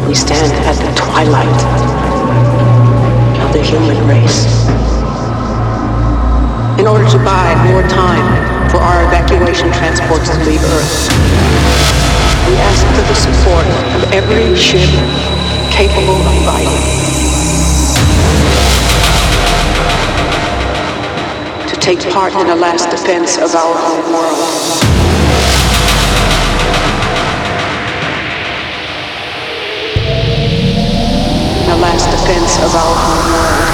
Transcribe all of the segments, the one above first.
We stand at the twilight of the human race. In order to buy more time for our evacuation transports to leave Earth, we ask for the support of every ship capable of fighting to take part in the last defense of our home world. The last defense of our home world.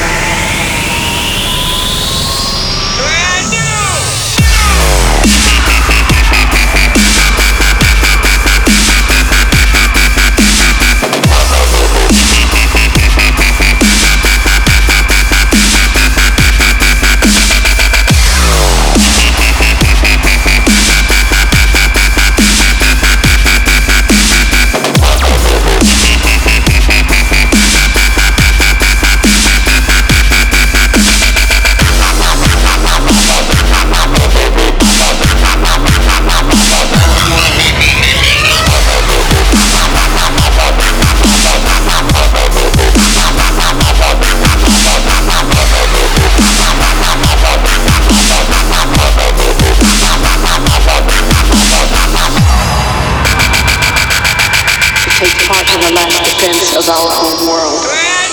Take part in the last defense of our home world.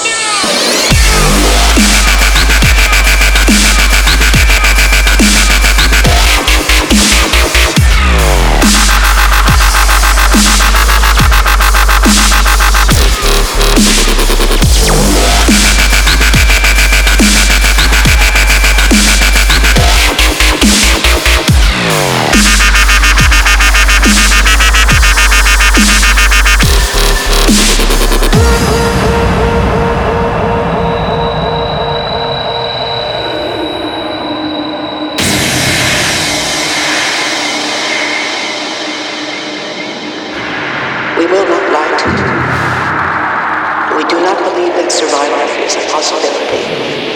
We will not lie to you. We do not believe that survival is a possibility.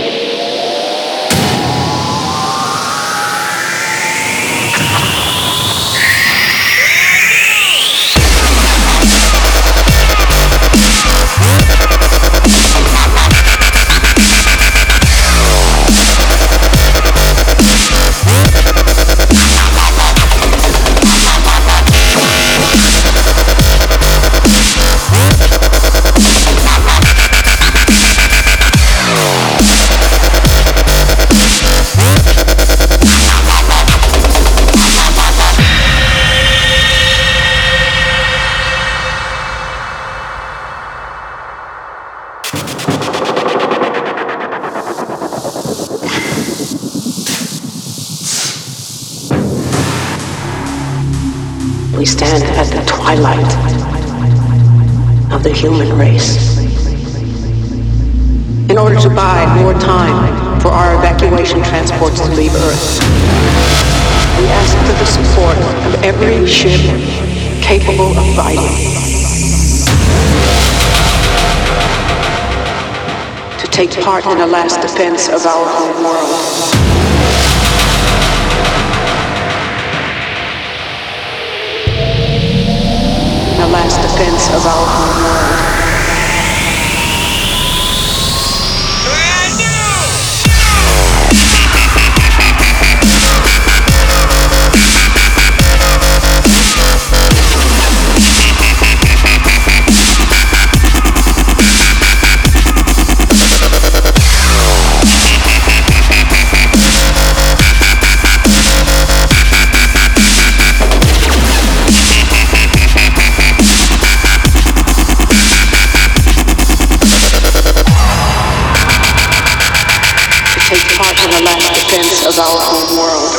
We stand at the twilight of the human race. In order to buy more time for our evacuation transports to leave Earth, we ask for the support of every ship capable of fighting to take part in the last defense of our home world. The last defense of our home world. Take part in the last defense of our home world.